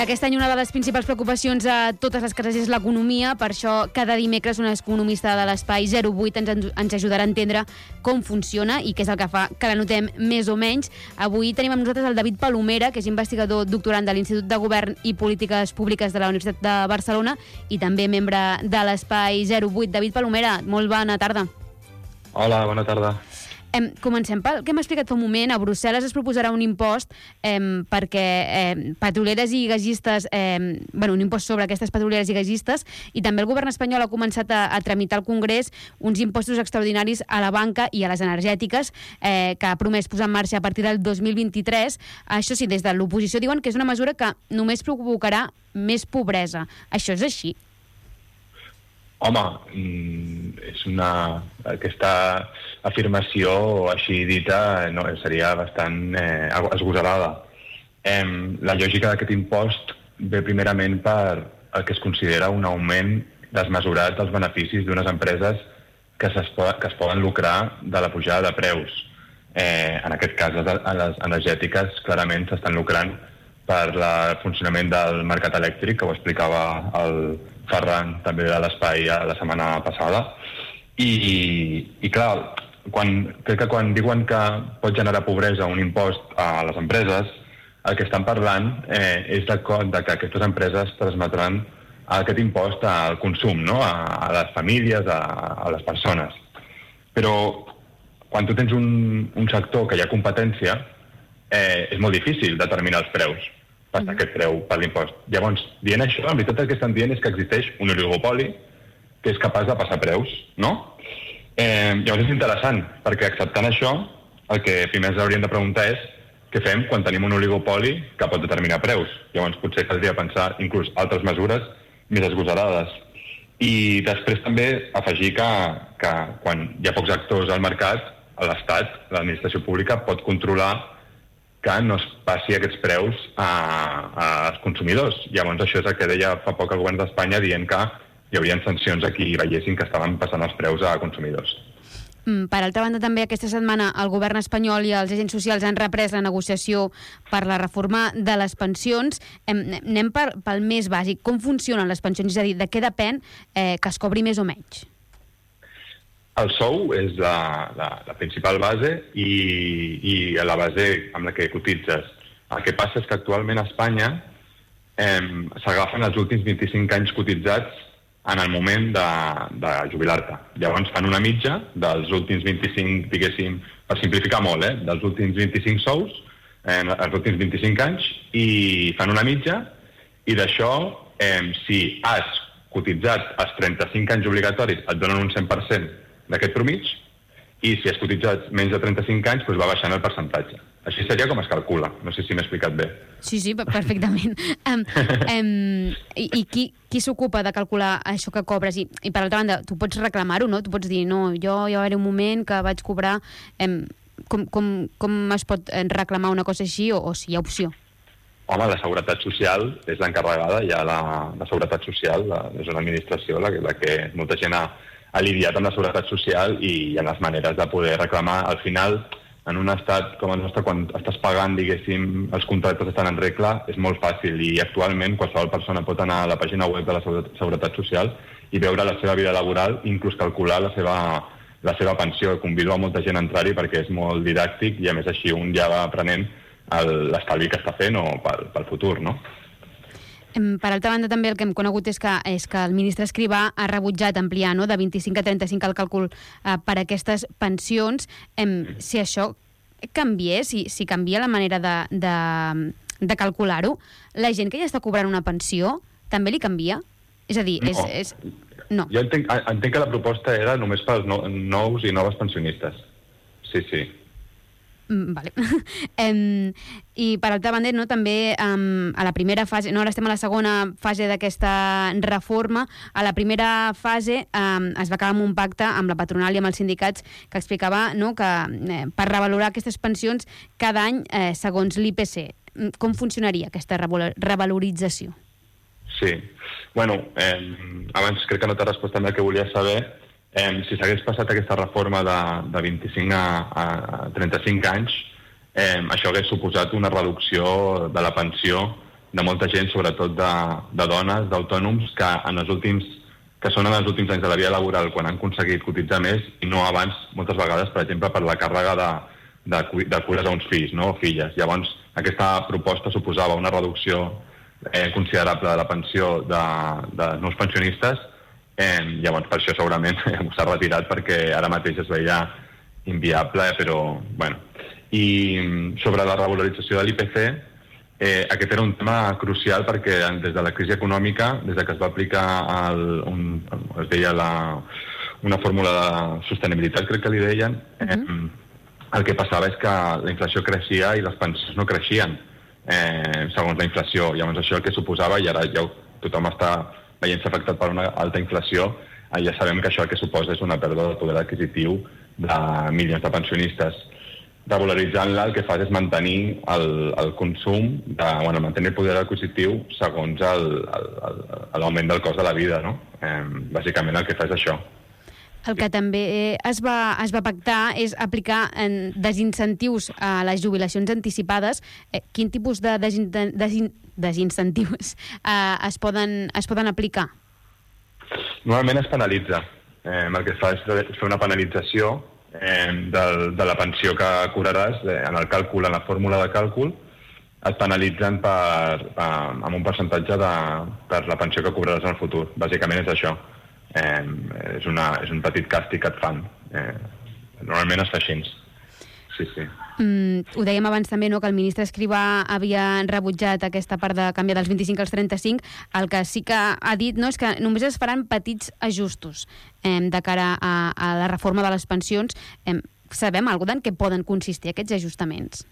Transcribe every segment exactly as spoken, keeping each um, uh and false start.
aquest any una de les principals preocupacions a totes les cases és l'economia, per això cada dimecres un economista de l'Espai zero vuit ens, ens ajudarà a entendre com funciona i què és el que fa que la notem més o menys. Avui tenim amb nosaltres el David Palomera, que és investigador doctorant de l'Institut de Govern i Polítiques Públiques de la Universitat de Barcelona i també membre de l'Espai zero vuit. David Palomera, molt bona tarda. Hola, bona tarda. Em, comencem pel que hem explicat fa un moment. A Brussel·les es proposarà un impost em, perquè em, petroleres i gasistes, em, bueno, un impost sobre aquestes petroleres i gasistes, i també el govern espanyol ha començat a, a tramitar al Congrés uns impostos extraordinaris a la banca i a les energètiques eh, que ha promès posar en marxa a partir del dos mil vint-i-tres. Això sí, des de l'oposició diuen que és una mesura que només provocarà més pobresa. Això és així? Home, és una... aquesta afirmació així dita no, seria bastant eh, esgosarada. Eh, la lògica d'aquest impost ve primerament per el que es considera un augment desmesurat dels beneficis d'unes empreses que, es, que es poden lucrar de la pujada de preus. Eh, en aquest cas, les, les energètiques clarament s'estan lucrant per el funcionament del mercat elèctric, que ho explicava el Ferran també de l'Espai la setmana passada. I, i clar, quan, crec que quan diuen que pot generar pobresa un impost a les empreses, el que estan parlant eh, és de, de que aquestes empreses transmetran aquest impost al consum, no? a, a les famílies, a, a les persones. Però quan tu tens un, un sector que hi ha competència, eh, és molt difícil determinar els preus per mm-hmm. aquest preu per l'impost. Llavors, dient això, en veritat el que estan dient és que existeix un oligopoli que és capaç de passar preus, no? Eh, llavors és interessant, perquè acceptant això, el que primer ens hauríem de preguntar és què fem quan tenim un oligopoli que pot determinar preus. Llavors potser caldria pensar inclús altres mesures més esgosarades. I després també afegir que, que quan hi ha pocs actors al mercat, l'Estat, l'administració pública, pot controlar que no es passi aquests preus a, als consumidors. Llavors això és el que deia fa poc el govern d'Espanya, dient que hi haurien sancions a qui veiessin que estaven passant els preus a consumidors. Per altra banda, també aquesta setmana el govern espanyol i els agents socials han reprès la negociació per la reforma de les pensions. Anem per, pel més bàsic. Com funcionen les pensions? És a dir, de què depèn eh, que es cobri més o menys? El sou és la, la, la principal base i, i la base amb la que cotitzes. El que passa és que actualment a Espanya eh, s'agafen els últims vint-i-cinc anys cotitzats en el moment de, de jubilar-te. Llavors fan una mitja dels últims vint-i-cinc, diguéssim, per simplificar molt, eh, dels últims vint-i-cinc sous, eh, els últims vint-i-cinc anys, i fan una mitja, i d'això, eh, si has cotitzat els trenta-cinc anys obligatoris, et donen un cent per cent d'aquest promig, i si has cotitzat menys de trenta-cinc anys, doncs va baixant el percentatge. Així seria com es calcula. No sé si m'he explicat bé. Sí, sí, perfectament. um, um, I i qui, qui s'ocupa de calcular això que cobres? I, i per altra banda, tu pots reclamar-ho, no? Tu pots dir, no, jo hi va haver un moment que vaig cobrar... Um, com, com, com es pot reclamar una cosa així o, o si hi ha opció? Home, la Seguretat Social és l'encarregada, ja la, la Seguretat Social la, és una administració la, la que molta gent ha ha lidiat amb la seguretat social i hi ha les maneres de poder reclamar. Al final, en un estat com el nostre, quan estàs pagant, diguéssim, els contractes estan en regla, és molt fàcil i actualment qualsevol persona pot anar a la pàgina web de la Seguretat Social i veure la seva vida laboral, inclús calcular la seva, la seva pensió. Convido a molta gent a entrar-hi perquè és molt didàctic i a més així un ja va aprenent l'estalvi que està fent o pel, pel futur, no? Per altra banda, també el que hem conegut és que, és que el ministre Escrivà ha rebutjat ampliar no, de vint-i-cinc a trenta-cinc el càlcul eh, per a aquestes pensions. Em, si això canviés, si, si canvia la manera de, de, de calcular-ho, la gent que ja està cobrant una pensió també li canvia? És a dir, és... No. és... no. Jo entenc, entenc que la proposta era només pels no, nous i noves pensionistes. Sí, sí. Vale. um, I per altra banda, no, també um, a la primera fase, no, ara estem a la segona fase d'aquesta reforma. A la primera fase um, es va acabar amb un pacte amb la patronal i amb els sindicats que explicava no, que eh, per revalorar aquestes pensions cada any eh, segons l'I P C. Com funcionaria aquesta revalorització? Sí. Bueno, eh, abans crec que no t'ha respost també el que volia saber. Eh, si s'hagués passat aquesta reforma de, de vint-i-cinc a, a trenta-cinc anys, eh, això hagués suposat una reducció de la pensió de molta gent, sobretot de, de dones, d'autònoms, que en els últims que són en els últims anys de la vida laboral quan han aconseguit cotitzar més i no abans, moltes vegades, per exemple, per la càrrega de, de, de cures a uns fills, no? O filles. Llavors, aquesta proposta suposava una reducció eh, considerable de la pensió de, de nous pensionistes. Eh, llavors, per això segurament s'ha retirat, perquè ara mateix es veia inviable, però, bueno. I sobre la revalorització de l'I P C, Eh, aquest era un tema crucial perquè des de la crisi econòmica, des de que es va aplicar el, un, es deia la, una fórmula de sostenibilitat, crec que li deien, eh, uh-huh. el que passava és que la inflació creixia i les pensions no creixien eh, segons la inflació. Llavors això el que suposava, i ara ja tothom està veient-se afectat per una alta inflació, eh, ja sabem que això el que suposa és una pèrdua de poder adquisitiu de milions de pensionistes. Regularitzant-la el que fa és mantenir el, el consum, de, bueno, mantenir el poder adquisitiu segons l'augment del cost de la vida, no? Eh, bàsicament el que fa és això. El que també es va, es va pactar és aplicar en desincentius a les jubilacions anticipades. Eh, quin tipus de desin, desin, desincentius eh, es, poden, es poden aplicar? Normalment es penalitza. Eh, el que fa és fer una penalització Eh, de, de la pensió que cobraràs eh, en el càlcul, en la fórmula de càlcul, et penalitzen per, per, amb un percentatge de, per la pensió que cobraràs en el futur. Bàsicament és això. Eh, és, una, és un petit càstig que et fan. Eh, normalment es fa així. Sí, sí. Mm, ho dèiem abans també, no?, que el ministre Escrivà havia rebutjat aquesta part de canviar dels vint-i-cinc als trenta-cinc. El que sí que ha dit, no, és que només es faran petits ajustos eh, de cara a, a la reforma de les pensions. Eh, sabem alguna cosa en què poden consistir aquests ajustaments?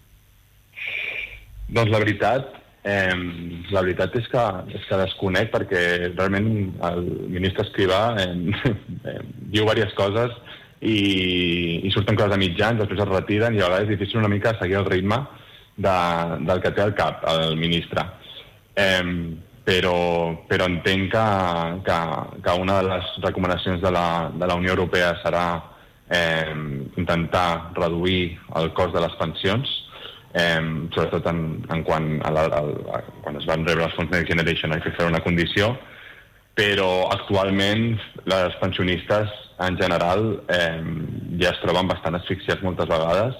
Doncs la veritat, eh, la veritat és que, és que desconec, perquè realment el ministre Escrivà eh, eh, diu diverses coses i, i surten coses a mitjans, després es retiren, i a vegades és difícil una mica seguir el ritme de, del que té al cap el ministre. Eh, però, però entenc que, que, que una de les recomanacions de la, de la Unió Europea serà eh, intentar reduir el cost de les pensions, eh, sobretot en, en quan, a la, a, a, quan es van rebre els fons Next Generation, hay que fer una condició, però actualment les pensionistes en general eh, ja es troben bastant asfixiats moltes vegades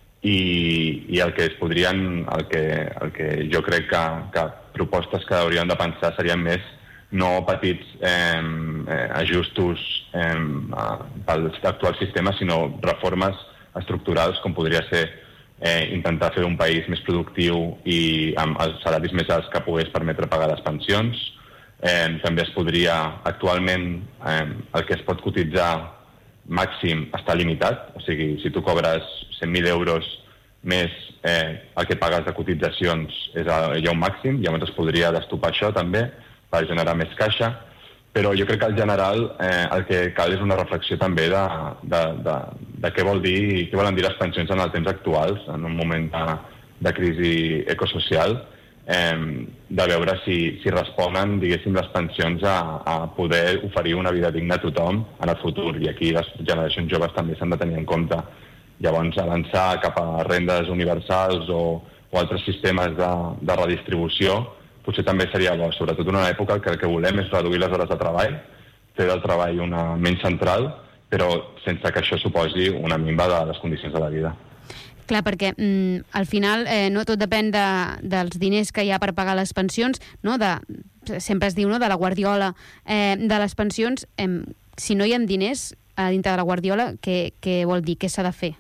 i, i el que es podrien, el que, el que jo crec que, que propostes que haurien de pensar serien més no petits eh, eh, ajustos eh, pel actual sistema, sinó reformes estructurals, com podria ser eh, intentar fer un país més productiu i amb els salaris més alts que pogués permetre pagar les pensions. Eh, també es podria, actualment, eh, el que es pot cotitzar màxim està limitat, o sigui, si tu cobres cent mil euros més eh, el que pagues de cotitzacions és a, hi ha un màxim, llavors es podria destopar això també per generar més caixa, però jo crec que en general eh, el que cal és una reflexió també de, de, de, de què vol dir, què volen dir les pensions en els temps actuals, en un moment de, de crisi ecosocial, Eh, de veure si, si responen, diguéssim, les pensions a, a poder oferir una vida digna a tothom en el futur. I aquí les generacions joves també s'han de tenir en compte. Llavors, avançar cap a rendes universals o, o altres sistemes de, de redistribució potser també seria bo, sobretot en una època que el que volem és reduir les hores de treball, fer del treball una menys central, però sense que això suposi una minva de les condicions de la vida. Clar, perquè mm, al final eh, no tot depèn de, dels diners que hi ha per pagar les pensions, no? De, sempre es diu, no?, de la guardiola eh, de les pensions. Eh, si no hi ha diners a dintre de la guardiola, què, què vol dir? Què s'ha de fer?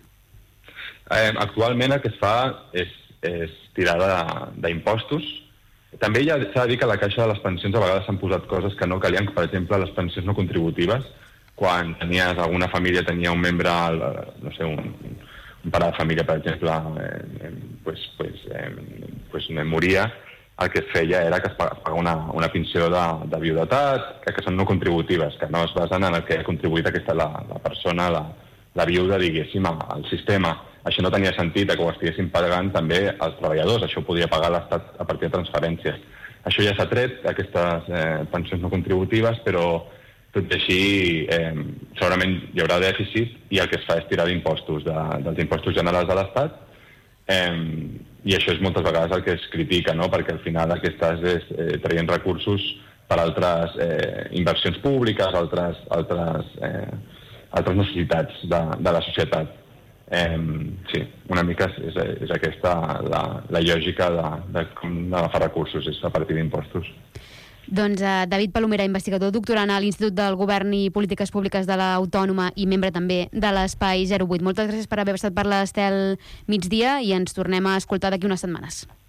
Eh, actualment el que es fa és, és tirar d'impostos. També s'ha de dir que a la caixa de les pensions a vegades s'han posat coses que no calien, per exemple, les pensions no contributives. Quan tenies, alguna família tenia un membre, no sé, un... un pare de família, per exemple, eh, pues, pues, eh, pues, moria, el que es feia era que es pagava una, una pensió de, de viudetat, que, que són no contributives, que no es basen en el que ha contribuït aquesta la, la persona, la, la viuda, diguéssim, al sistema. Això no tenia sentit que ho estiguessin pagant també els treballadors, això ho podia pagar l'Estat a partir de transferències. Això ja s'ha tret, aquestes eh, pensions no contributives, però tot i així, eh, segurament hi haurà dèficit i el que es fa és tirar d'impostos, de, dels impostos generals de l'Estat, eh, i això és moltes vegades el que es critica, no? Perquè al final el que estàs és eh, traient recursos per altres eh, inversions públiques, altres, altres, eh, altres necessitats de, de la societat. Eh, sí, una mica és, és aquesta la, la lògica de, de com agafar recursos, és a partir d'impostos. Doncs eh, David Palomera, investigador doctorant a l'Institut del Govern i Polítiques Públiques de l'Autònoma i membre també de l'Espai zero vuit. Moltes gràcies per haver estat per l'Estel Migdia i ens tornem a escoltar d'aquí unes setmanes.